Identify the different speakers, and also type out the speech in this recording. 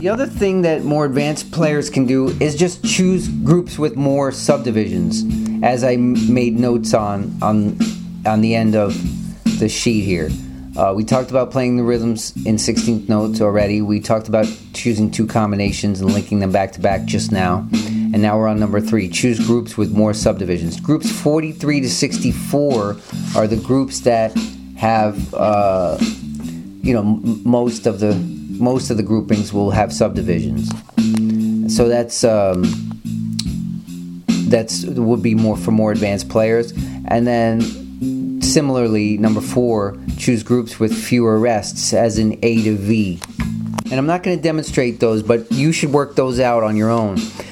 Speaker 1: The other thing that more advanced players can do is just choose groups with more subdivisions, as I made notes on the end of the sheet here. We talked about playing the rhythms in 16th notes already. We talked about choosing two combinations and linking them back to back just now. And now we're on number 3. Choose groups with more subdivisions. Groups 43 to 64 are the groups that have, most of the groupings will have subdivisions. So that's would be more for more advanced players. And then similarly, number 4, choose groups with fewer rests, as in A to V. And I'm not going to demonstrate those, but you should work those out on your own.